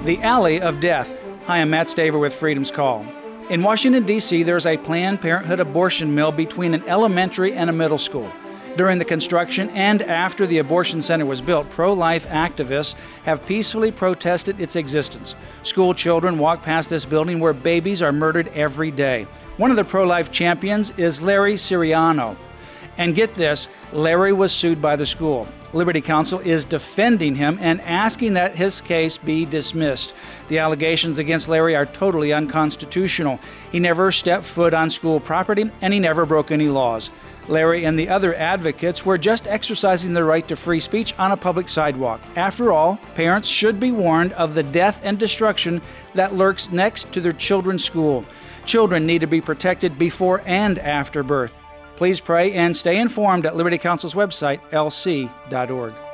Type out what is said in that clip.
The Alley of Death. Hi, I'm Matt Staver with Freedom's Call. In Washington, D.C., there's a Planned Parenthood abortion mill between an elementary and a middle school. During the construction and after the abortion center was built, pro-life activists have peacefully protested its existence. School children walk past this building where babies are murdered every day. One of the pro-life champions is Larry Siriano. And get this, Larry was sued by the school. Liberty Counsel is defending him and asking that his case be dismissed. The allegations against Larry are totally unconstitutional. He never stepped foot on school property, and he never broke any laws. Larry and the other advocates were just exercising their right to free speech on a public sidewalk. After all, parents should be warned of the death and destruction that lurks next to their children's school. Children need to be protected before and after birth. Please pray and stay informed at Liberty Counsel's website, lc.org.